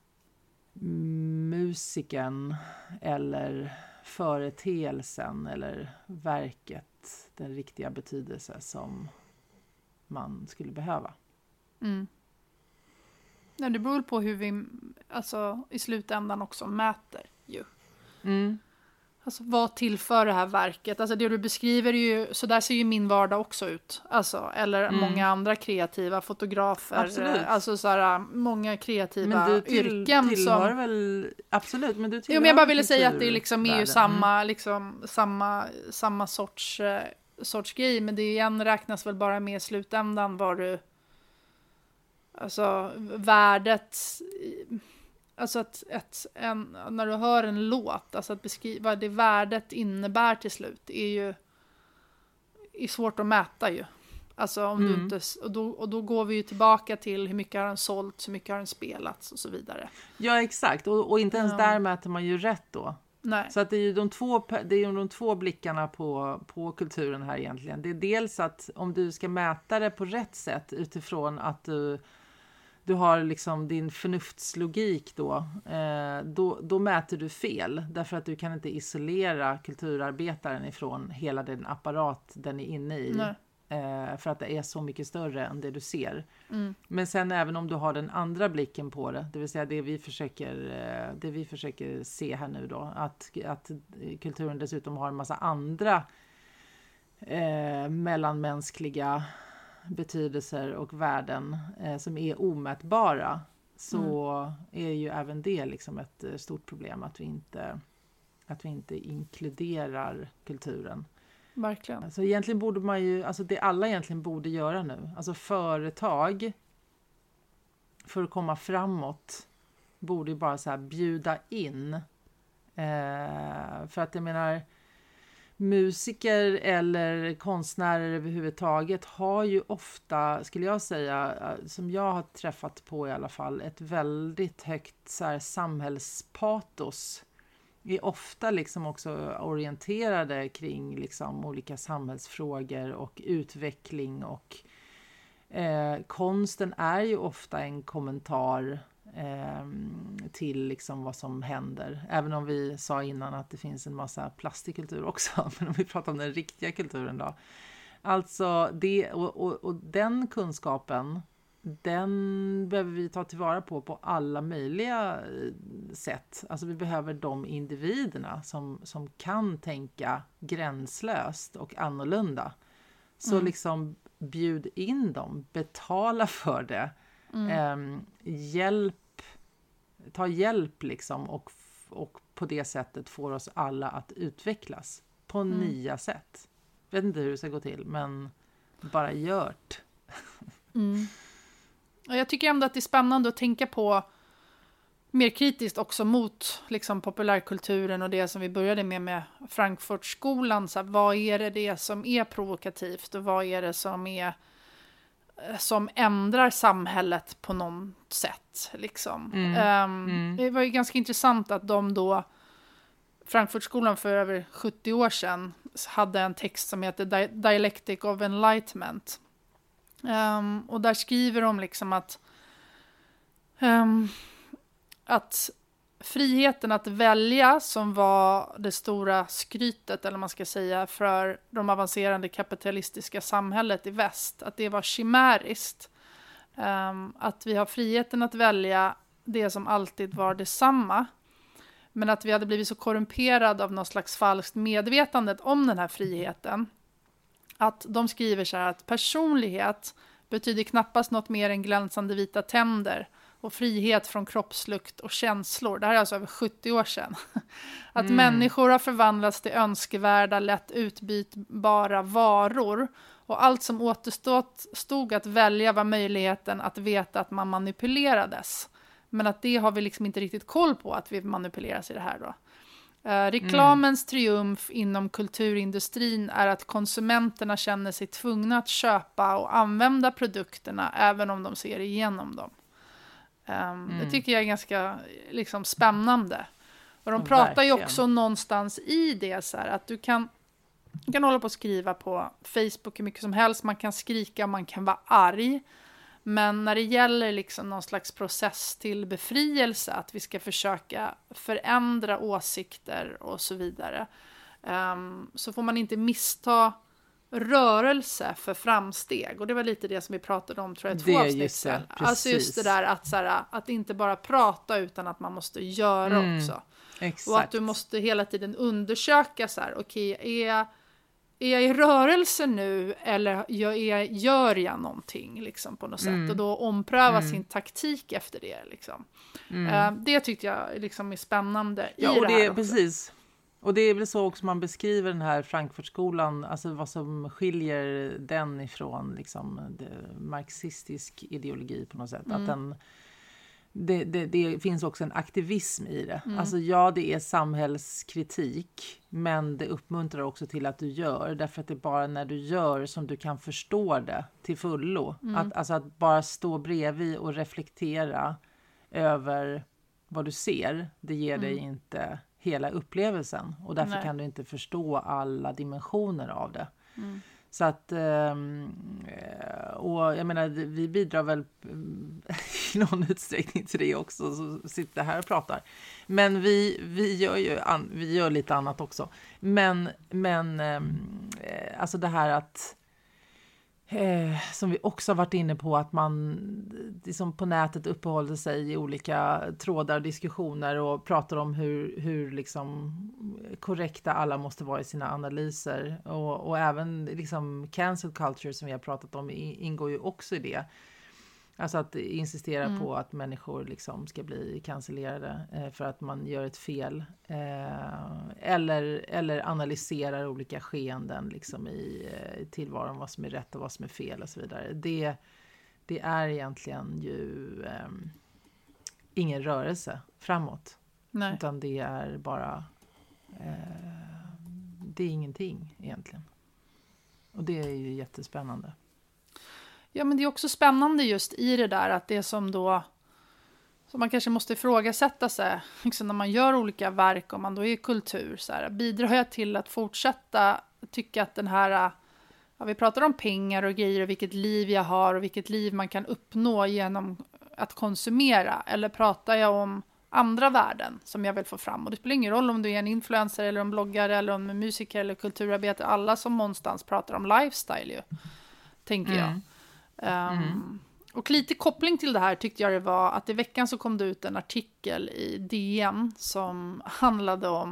musiken eller företeelsen eller verket den riktiga betydelse som man skulle behöva. Mm. Ja, det beror på hur vi alltså, i slutändan också mäter ju. Mm. Alltså vad tillför det här verket? Alltså det du beskriver är ju, så där ser ju min vardag också ut. Alltså, eller mm. många andra kreativa fotografer. Absolut. Alltså så här, många kreativa men du till, yrken tillhör som... väl, absolut, men du tillhör jo, men jag bara ville säga att det liksom är ju samma, mm. liksom, samma, samma sorts, eh, sorts grej. Men det igen räknas väl bara med i slutändan vad du... Alltså värdet... Alltså att, att en, när du hör en låt, alltså att beskriva det värdet innebär till slut är ju är svårt att mäta ju. Alltså om mm. du inte, och då, och då går vi ju tillbaka till hur mycket har den sålt, hur mycket har den spelats och så vidare. Ja, exakt. Och, och inte ens ja. där mäter man ju rätt då. Nej. Så att det är ju de två, det är ju de två blickarna på, på kulturen här egentligen. Det är dels att om du ska mäta det på rätt sätt utifrån att du Du har liksom din förnuftslogik då, eh, då, då mäter du fel. Därför att du kan inte isolera kulturarbetaren ifrån hela den apparat den är inne i. Eh, för att det är så mycket större än det du ser. Mm. Men sen även om du har den andra blicken på det, det vill säga det vi försöker, eh, det vi försöker se här nu då. Att, att kulturen dessutom har en massa andra eh, mellanmänskliga betydelser och värden eh, som är omätbara, så mm. är ju även det liksom ett eh, stort problem att vi inte att vi inte inkluderar kulturen. Verkligen. Alltså egentligen borde man ju, alltså det alla egentligen borde göra nu, alltså företag för att komma framåt borde ju bara så här bjuda in eh, för att jag menar musiker eller konstnärer överhuvudtaget har ju ofta, skulle jag säga, som jag har träffat på i alla fall, ett väldigt högt så här, samhällspatos. Är ofta liksom också orienterade kring liksom olika samhällsfrågor och utveckling, och eh, konsten är ju ofta en kommentar Eh, till liksom vad som händer. Även om vi sa innan att det finns en massa plastikkultur också. Men om vi pratar om den riktiga kulturen då. Alltså det, och, och, och den kunskapen, den behöver vi ta tillvara på på alla möjliga sätt. Alltså vi behöver de individerna som, som kan tänka gränslöst och annorlunda. Så mm. liksom bjud in dem, betala för det. Mm. Eh, hjälp, ta hjälp liksom, och, och på det sättet får oss alla att utvecklas på mm. nya sätt. Jag vet inte hur det ska gå till, men bara gjort. Mm. Och jag tycker ändå att det är spännande att tänka på mer kritiskt också mot liksom, populärkulturen och det som vi började med med Frankfurtskolan. Så här, vad är det, det som är provokativt och vad är det som är som ändrar samhället på något sätt. Liksom. Mm. Um, mm. Det var ju ganska intressant att de då, Frankfurtskolan för över sjuttio år sedan, hade en text som heter Di- Dialectic of Enlightenment. Um, och där skriver de liksom att um, att friheten att välja, som var det stora skrytet, eller man ska säga, för de avancerande kapitalistiska samhället i väst, att det var chimäriskt. Um, att vi har friheten att välja det som alltid var detsamma, men att vi hade blivit så korrumperade av någon slags falskt medvetandet om den här friheten, att de skriver så här att personlighet betyder knappast något mer än glänsande vita tänder och frihet från kroppslukt och känslor. Det här är alltså över sjuttio år sedan. Att mm. människor har förvandlats till önskevärda, lätt utbytbara varor. Och allt som återstod stod att välja var möjligheten att veta att man manipulerades. Men att det har vi liksom inte riktigt koll på, att vi manipuleras i det här då. Uh, reklamens mm. triumf inom kulturindustrin är att konsumenterna känner sig tvungna att köpa och använda produkterna även om de ser igenom dem. Um, mm. Det tycker jag är ganska liksom, spännande. Och de pratar Verkligen. ju också någonstans i det så här, att du kan, du kan hålla på och skriva på Facebook hur mycket som helst, man kan skrika och man kan vara arg. Men när det gäller liksom någon slags process till befrielse, att vi ska försöka förändra åsikter och så vidare, um, så får man inte missta rörelse för framsteg. Och det var lite det som vi pratade om, tror jag, två avsnitt sedan. Alltså just det där att, så här, att inte bara prata utan att man måste göra mm, också. Exakt. Och att du måste hela tiden undersöka så här, okej, okay, är jag Är jag i rörelse nu eller gör jag, gör jag någonting liksom, på något mm. sätt? Och då ompröva mm. sin taktik efter det. Liksom. Mm. Uh, det tyckte jag liksom är spännande ja, i och det det här är, precis. Och det är väl så också man beskriver den här Frankfurtskolan, alltså vad som skiljer den ifrån liksom, det, marxistisk ideologi på något sätt. Mm. Att den, det, det, det finns också en aktivism i det. Mm. Alltså ja, det är samhällskritik, men det uppmuntrar också till att du gör. Därför att det är bara när du gör som du kan förstå det till fullo. Mm. Att, alltså att bara stå bredvid och reflektera över vad du ser, det ger mm. dig inte hela upplevelsen. Och därför Nej. kan du inte förstå alla dimensioner av det. Mm. Så att, och jag menar, vi bidrar väl i någon utsträckning till det också, så sitter här och pratar. Men vi, vi, gör ju an, vi gör lite annat också. Men, men alltså det här att, eh, som vi också har varit inne på, att man liksom på nätet uppehåller sig i olika trådar och diskussioner och pratar om hur, hur liksom korrekta alla måste vara i sina analyser. Och, och även liksom cancel culture som vi har pratat om ingår ju också i det. Alltså att insistera mm. på att människor liksom ska bli cancellerade eh, för att man gör ett fel. Eh, eller, eller analyserar olika skeenden liksom i eh, tillvaron, vad som är rätt och vad som är fel och så vidare. Det, det är egentligen ju eh, ingen rörelse framåt. Nej. Utan det är bara eh, det är ingenting egentligen. Och det är ju jättespännande. Ja, men det är också spännande just i det där att det som då, som man kanske måste ifrågasätta sig liksom när man gör olika verk, om man då är kultur, så här, bidrar jag till att fortsätta tycka att den här, ja, vi pratar om pengar och grejer och vilket liv jag har och vilket liv man kan uppnå genom att konsumera, eller pratar jag om andra värden som jag vill få fram? Och det spelar ingen roll om du är en influencer eller en bloggare eller om en musiker eller kulturarbetare, alla som någonstans pratar om lifestyle ju, tänker jag. Mm. Um, mm. Och lite koppling till det här tyckte jag det var att i veckan så kom det ut en artikel i D N som handlade om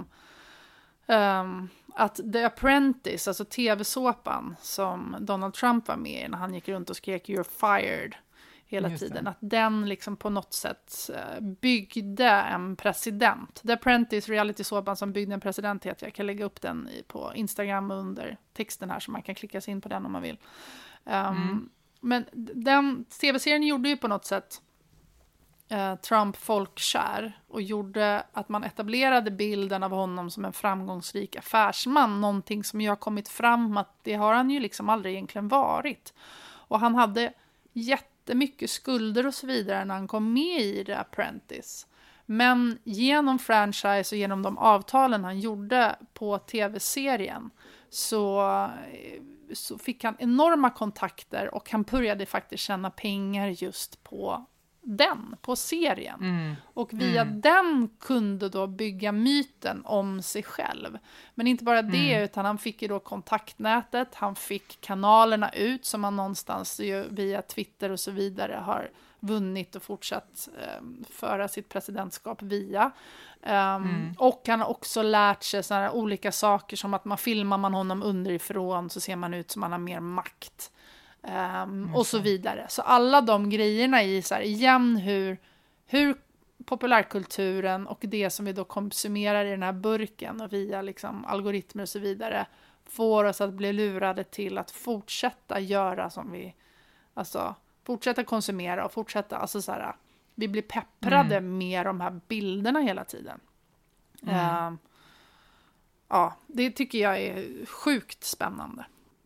um, att The Apprentice, alltså tv-såpan som Donald Trump var med i när han gick runt och skrek "You're fired" hela Just tiden, det. Att den liksom på något sätt byggde en president. The Apprentice, reality-såpan som byggde en president heter jag. Jag kan lägga upp den på Instagram under texten här så man kan klicka sig in på den om man vill. Um, mm. Men den tv-serien gjorde ju på något sätt eh, Trump folkkär och gjorde att man etablerade bilden av honom som en framgångsrik affärsman, någonting som ju har kommit fram att det har han ju liksom aldrig egentligen varit. Och han hade jättemycket skulder och så vidare när han kom med i The Apprentice. Men genom franchise och genom de avtalen han gjorde på tv-serien så, så fick han enorma kontakter och han började faktiskt tjäna pengar just på den, på serien. Mm. Och via mm. den kunde då bygga myten om sig själv. Men inte bara det, mm. utan han fick ju då kontaktnätet, han fick kanalerna ut som han någonstans ju via Twitter och så vidare har vunnit och fortsatt eh, föra sitt presidentskap via. Um, mm. Och han har också lärt sig såna olika saker som att man filmar man honom underifrån så ser man ut som man har mer makt. Um, mm. Och så vidare. Så alla de grejerna i så här, igen hur, hur populärkulturen och det som vi då konsumerar i den här burken och via liksom, algoritmer och så vidare får oss att bli lurade till att fortsätta göra som vi, alltså fortsätta konsumera och fortsätta, alltså så här, vi blir pepprade mm. med de här bilderna hela tiden. Mm. Uh, ja, det tycker jag är sjukt spännande.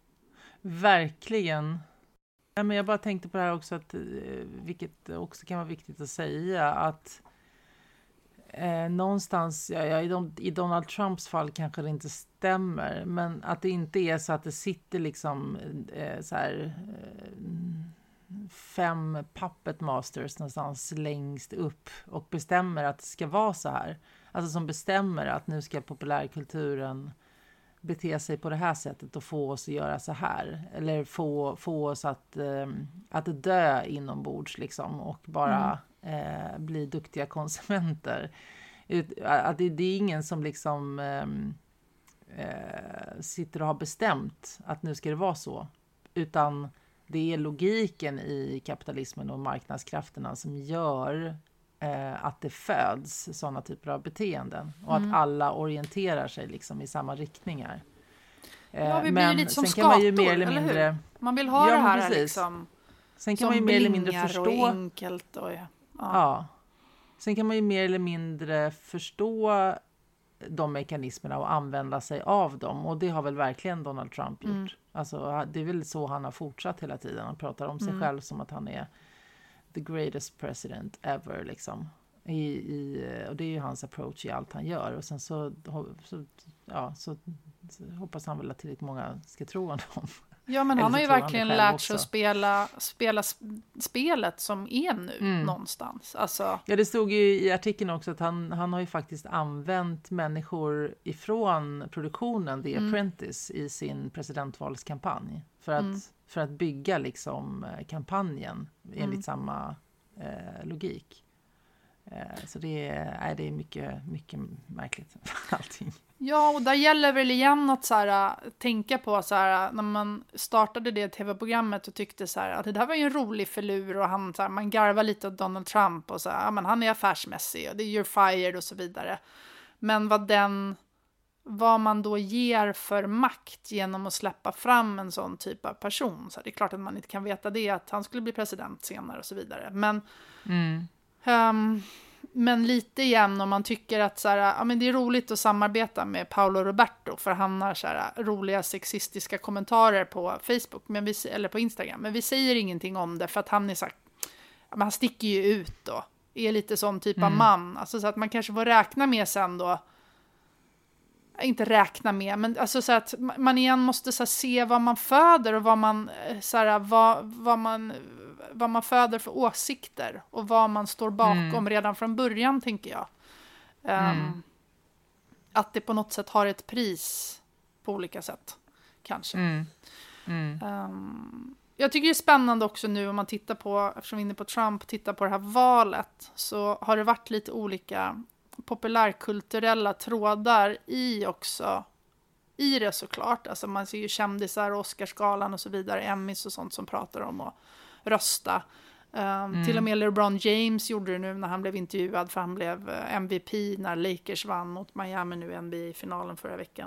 Verkligen. Ja, men jag bara tänkte på det här också, att, vilket också kan vara viktigt att säga, att eh, någonstans, ja, ja, i, de, i Donald Trumps fall kanske det inte stämmer, men att det inte är så att det sitter liksom eh, så här eh, fem puppet masters någonstans längst upp och bestämmer att det ska vara så här. Alltså som bestämmer att nu ska populärkulturen bete sig på det här sättet och få oss att göra så här. Eller få, få oss att, eh, att dö inombords liksom och bara mm. eh, bli duktiga konsumenter. Ut, att det, det är ingen som liksom eh, eh, sitter och har bestämt att nu ska det vara så. Utan det är logiken i kapitalismen och marknadskrafterna som gör eh, att det föds sådana typer av beteenden. Och mm. att alla orienterar sig liksom i samma riktningar. Eh, ja, vi blir men lite som skator, man ju mer eller mindre, eller hur? Man vill ha ja, det här liksom, sen kan man ju mer eller mindre förstå. Och enkelt och, ja. ja. Sen kan man ju mer eller mindre förstå de mekanismerna och använda sig av dem. Och det har väl verkligen Donald Trump gjort. Mm. Alltså, det är väl så han har fortsatt hela tiden. Han pratar om sig mm. själv som att han är the greatest president ever. Liksom. I, i, och det är ju hans approach i allt han gör. Och sen så, så, ja, så, så hoppas han väl att tillräckligt många ska tro honom. Ja, men han har ju verkligen lärt sig att spela, spela spelet som är nu mm. någonstans. Alltså... Ja, det stod ju i artikeln också att han, han har ju faktiskt använt människor ifrån produktionen The mm. Apprentice i sin presidentvalskampanj. För att, mm. för att bygga liksom kampanjen enligt mm. samma eh, logik. Eh, så det är, det är mycket, mycket märkligt allting. Ja, och där gäller väl igen att så här, tänka på så här, när man startade det tv-programmet och tyckte så här, att det där var ju en rolig förlur och han, så här, man garvar lite åt Donald Trump och så här, ja, men han är affärsmässig och det är you're fired och så vidare. Men vad den, vad man då ger för makt genom att släppa fram en sån typ av person. Så här, det är klart att man inte kan veta det, att han skulle bli president senare och så vidare. Men... Mm. Um, Men lite igen om man tycker att så här, ja, men det är roligt att samarbeta med Paolo Roberto för han har så här, roliga sexistiska kommentarer på Facebook men vi, eller på Instagram. Men vi säger ingenting om det för att han är så här, ja, han sticker ju ut då. Är lite sån typ mm. av man. Alltså så att man kanske får räkna med sen då. Inte räkna med, men alltså så att man igen måste så här, se vad man föder och vad man, så här, vad, vad man... vad man föder för åsikter och vad man står bakom mm. redan från början, tänker jag. Um, mm. Att det på något sätt har ett pris på olika sätt, kanske. Mm. Mm. Um, jag tycker det är spännande också nu om man tittar på, eftersom vi är inne på Trump, tittar på det här valet, så har det varit lite olika populärkulturella trådar i också, i det såklart. Alltså man ser ju kändisar och Oscarsgalan och så vidare, Emmys och sånt som pratar om och rösta. Um, mm. Till och med LeBron James gjorde det nu när han blev intervjuad för han blev M V P när Lakers vann mot Miami nu i N B A-finalen förra veckan.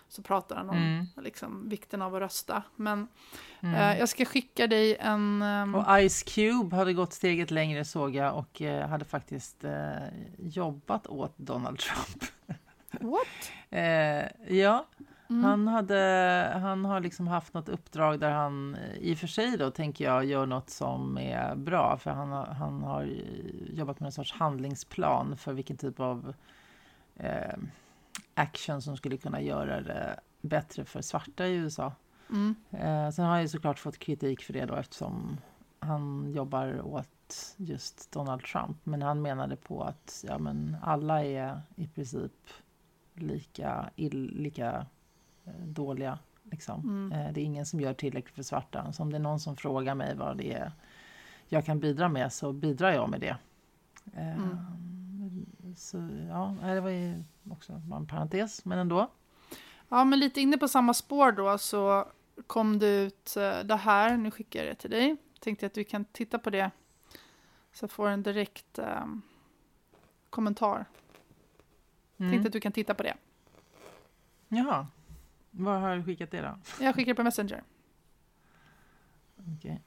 så pratar han om mm. liksom, vikten av att rösta. Men mm. eh, jag ska skicka dig en... Um... Och Ice Cube hade gått steget längre, såg jag, och eh, hade faktiskt eh, jobbat åt Donald Trump. What? eh, ja, mm. han, hade, han har liksom haft något uppdrag där han i och för sig då, tänker jag, gör något som är bra. För han har, han har jobbat med en sorts handlingsplan för vilken typ av eh, action som skulle kunna göra det bättre för svarta i U S A. Mm. Eh, sen har han ju såklart fått kritik för det då, eftersom han jobbar åt just Donald Trump. Men han menade på att ja, men alla är i princip lika, ill, lika eh, dåliga. Liksom. Mm. Eh, det är ingen som gör tillräckligt för svarta. Så om det är någon som frågar mig vad det är jag kan bidra med, så bidrar jag med det. Eh, mm. Så ja, det var ju också bara en parentes, men ändå. Ja, men lite inne på samma spår då så kom det ut det här. Nu skickar jag det till dig. Tänkte att vi kan titta på det. Så jag får en direkt um, kommentar. Mm. Tänkte att du kan titta på det. Jaha. Var har du skickat det då? Jag skickar det på Messenger. Okej. Okay.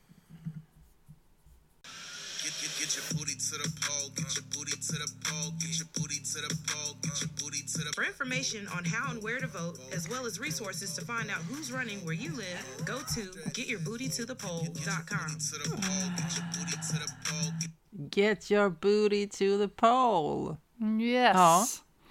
Get your booty to the pole, get your booty to the pole, get your booty to the pole, get your booty to the... For information on how and where to vote, as well as resources to find out who's running where you live, go to get your booty to the poll dot com. Get your booty to the poll. Yes. Ja.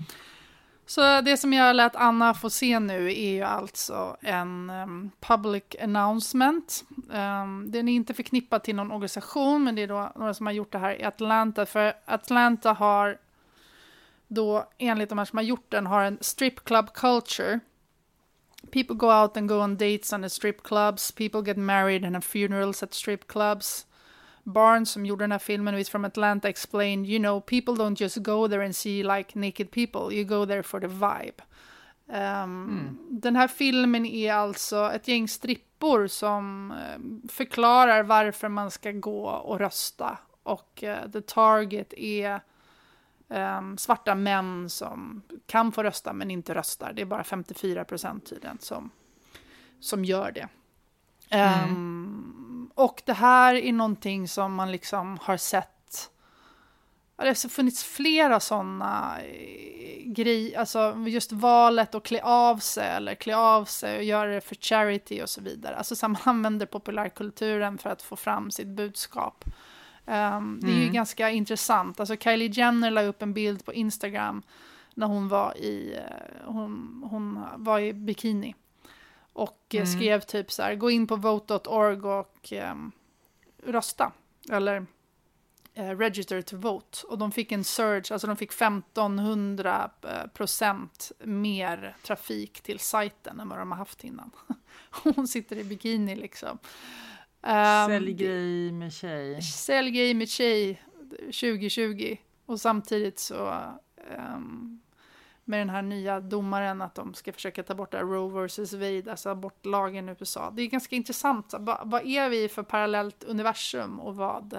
Så det som jag lät Anna få se nu är ju alltså en um, public announcement. Um, den är inte förknippad till någon organisation, men det är då några som har gjort det här i Atlanta. För Atlanta har då, enligt de här som har gjort den, har en strip club culture. People go out and go on dates on the strip clubs. People get married and have funerals at strip clubs. Barnes, som gjorde den här filmen, who is from Atlanta, explained, you know, people don't just go there and see like naked people. You go there for the vibe. Um, mm. Den här filmen är alltså ett gäng strippor som uh, förklarar varför man ska gå och rösta. Och uh, the target är um, svarta män som kan få rösta men inte röstar. Det är bara femtiofyra procent tydligen som, som gör det. Mm. Um, och det här är någonting som man liksom har sett. Det har funnits flera sådana grejer, alltså just valet att klä av sig eller klä av sig och göra det för charity och så vidare. Alltså så man använder populärkulturen för att få fram sitt budskap. Um, det är mm. ju ganska intressant. Alltså Kylie Jenner la upp en bild på Instagram när hon var i hon, hon var i bikini. Och mm. skrev typ så här, gå in på vote dot org och um, rösta. Eller uh, register to vote. Och de fick en surge, alltså de fick femtonhundra procent mer trafik till sajten än vad de har haft innan. Hon sitter i bikini liksom. Um, Sälj grej med tjej. Sälj grej med tjej tjugo tjugo. Och samtidigt så... Um, med den här nya domaren att de ska försöka ta bort Roe versus Wade, alltså abortlagen i U S A. Det är ganska intressant. Va, vad är vi för parallellt universum och vad,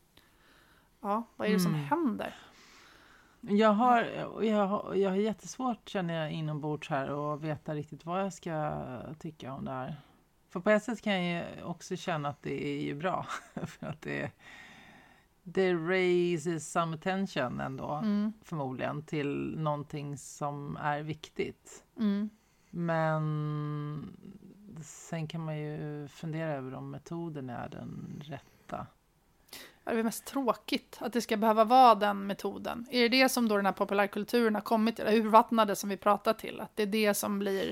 ja, vad är det som mm. händer? Jag har, jag, har, jag har jättesvårt, känner jag, inombords här och veta riktigt vad jag ska tycka om det här. För på ett sätt kan jag också känna att det är ju bra. För att det det raises some attention ändå, mm. förmodligen, till någonting som är viktigt. Mm. Men sen kan man ju fundera över om metoden är den rätta. Det är mest tråkigt att det ska behöva vara den metoden. Är det det som då den här populärkulturen har kommit till? Urvattnade som vi pratar till? Att det är det som blir...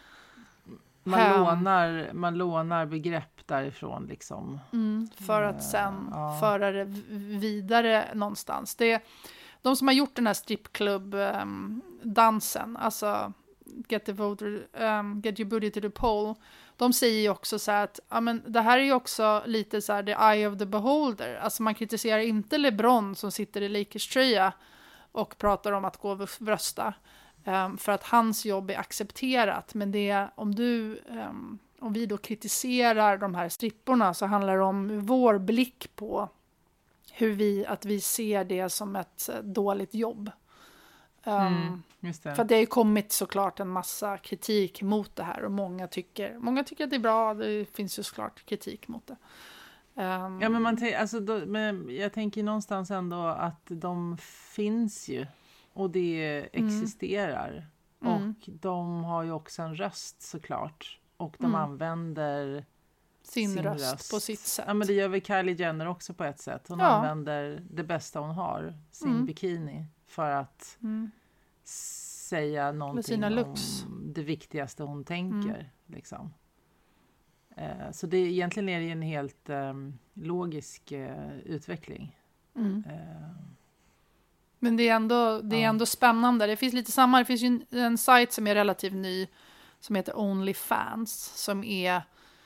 Man, um, lånar, man lånar begrepp därifrån liksom. Mm, för att sen uh, ja. föra det vidare någonstans. Det, de som har gjort den här stripklubb-dansen, um, alltså get, the voter, um, get your booty to the poll, de säger ju också så här att ja, men det här är ju också lite så här the eye of the beholder. Alltså man kritiserar inte LeBron som sitter i Lakers-tröja och pratar om att gå och rösta. Um, för att hans jobb är accepterat. Men det, om, du, um, om vi då kritiserar de här stripporna så handlar det om vår blick på hur vi, att vi ser det som ett uh, dåligt jobb. Um, mm, just det. För det har ju kommit såklart en massa kritik mot det här och många tycker, många tycker att det är bra, det finns ju såklart kritik mot det. Um, ja men, man t- alltså då, men jag tänker någonstans ändå att de finns ju och det existerar mm. och mm. de har ju också en röst såklart och de Mm. använder sin, sin röst, röst på sitt sätt. Ja men det gör väl Kylie Jenner också på ett sätt. Hon ja. använder det bästa hon har, sin mm. bikini, för att mm. säga någonting sina looks. om det viktigaste hon tänker. Mm. Liksom. Eh, så det, egentligen är det en helt eh, logisk eh, utveckling. Mm. Eh, Men det är, ändå, det är ja. ändå spännande. Det finns lite samma, det finns ju en, en sajt som är relativt ny som heter OnlyFans som är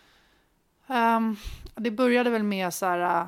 um, det började väl med så här uh,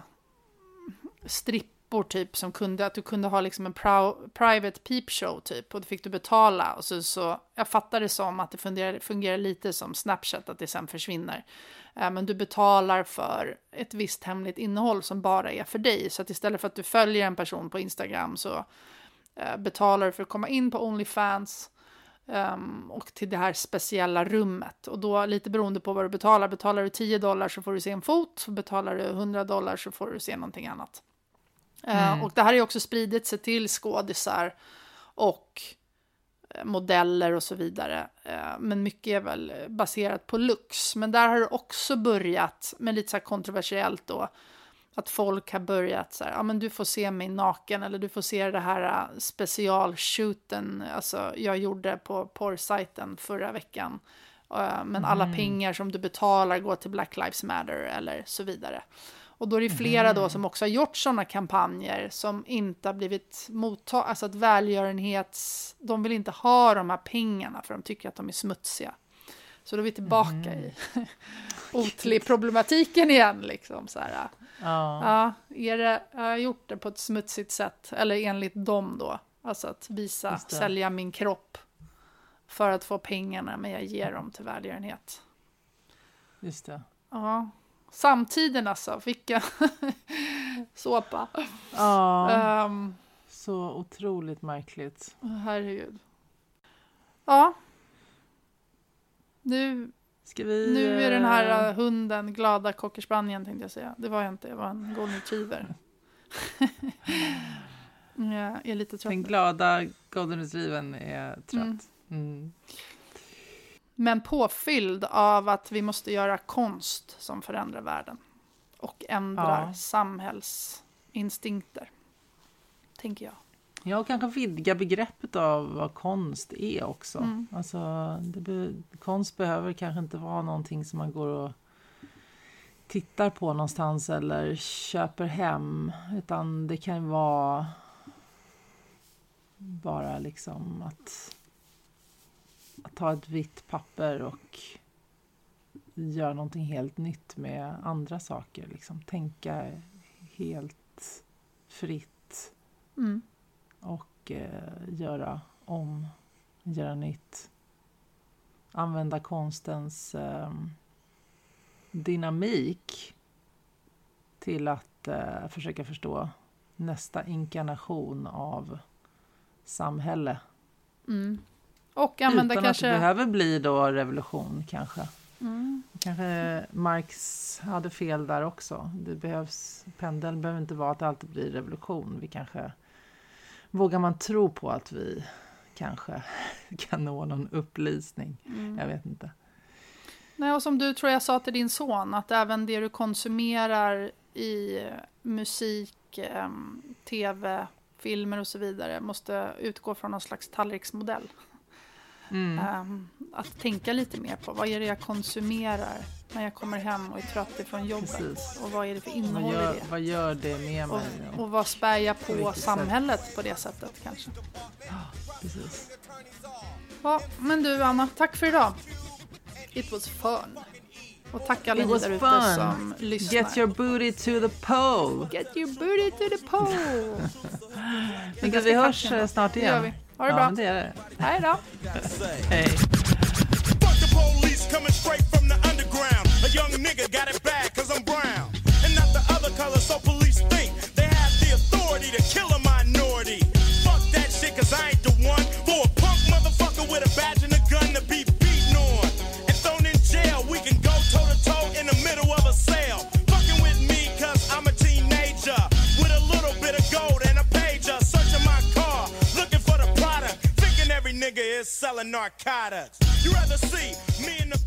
strippor typ som kunde, att du kunde ha liksom en pro, private peep show typ och då fick du betala och så, så jag fattar det som att det fungerar, fungerar lite som Snapchat, att det sen försvinner. Uh, men du betalar för ett visst hemligt innehåll som bara är för dig, så att istället för att du följer en person på Instagram så uh, betalar du för att komma in på OnlyFans. Um, och till det här speciella rummet. Och då lite beroende på vad du betalar. Betalar du tio dollar så får du se en fot. Betalar du hundra dollar så får du se någonting annat. Mm. Uh, och det här är också spridit sig till skådisar och uh, modeller och så vidare. Uh, men mycket är väl baserat på looks. Men där har det också börjat med lite så här kontroversiellt då. Att folk har börjat så här, ja men du får se mig naken eller du får se det här uh, specialshooten alltså jag gjorde på porrsajten förra veckan. Uh, men alla mm. pengar som du betalar går till Black Lives Matter eller så vidare. Och då är det flera mm. då som också har gjort sådana kampanjer som inte har blivit mottagna. Alltså att välgörenhets, de vill inte ha de här pengarna för de tycker att de är smutsiga. Så då är vi tillbaka mm. i Oatly-problematiken igen liksom så här. Ja. Ja, är det, jag har gjort det på ett smutsigt sätt. Eller enligt dem då. Alltså att visa, sälja min kropp. För att få pengarna. Men jag ger dem till välgörenhet. Just det. Ja. Samtiden alltså. Vilka såpa. Ja. Um, så otroligt märkligt. Herregud. Ja. Nu... Ska vi, nu är den här uh, hunden glada cockerspanieln tänkte jag säga. Det var jag inte, det var en golden retriever. Jag är lite trött. Den glada golden retrievern är trött. Mm. Mm. Men påfylld av att vi måste göra konst som förändrar världen. Och ändrar ja. samhällsinstinkter. Tänker jag. Ja, och kanske vidga begreppet av vad konst är också. Mm. Alltså, det be- konst behöver kanske inte vara någonting som man går och tittar på någonstans eller köper hem. Utan det kan vara bara liksom att, att ta ett vitt papper och göra någonting helt nytt med andra saker. Liksom. Tänka helt fritt. Mm. Och eh, göra om, göra nytt. Använda konstens eh, dynamik till att eh, försöka förstå nästa inkarnation av samhälle. Mm. Och använda Utan kanske... att det behöver bli då revolution kanske. Mm. Kanske Marx hade fel där också. Det behövs, pendeln behöver inte vara att det alltid blir revolution. Vi kanske... Vågar man tro på att vi kanske kan nå någon upplysning? Mm. Jag vet inte. Nej, och som du tror jag sa till din son, att även det du konsumerar i musik, tv, filmer och så vidare måste utgå från någon slags tallriksmodell. Mm. Um, att tänka lite mer på vad är det jag konsumerar när jag kommer hem och är trött ifrån jobbet. Precis. Och vad är det för innehåll vad gör, i det? Vad gör det med mig? Och, och vad spär jag på samhället sätt? På det sättet kanske. Ja, precis. Ja, men du Anna, tack för idag. It was fun. Och tack alla ni där ute som lyssnar. Get your booty to the pole. Get your booty to the pole. Men vi, vi hörs snart igen. Det gör vi. Ha det bra. Ja, det är det. Hej då. Hej. Fuck the police coming straight from the underground. A young nigga got it bad cause I'm brown. And not the other color, so police think they have the authority to kill a minority. Fuck that shit cause I ain't the one. narcotics. You rather see me in the